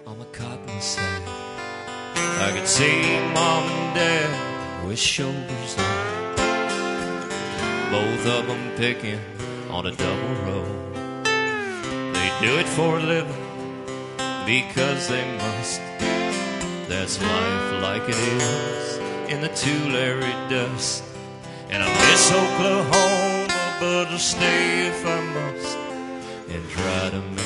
on my cotton sack. I could see Mom and Dad with shoulders long, both of them picking on a double row. They do it for a living because they must. That's life like it is in the Tulare dust. And I miss Oklahoma, but I'll stay if I must and try to make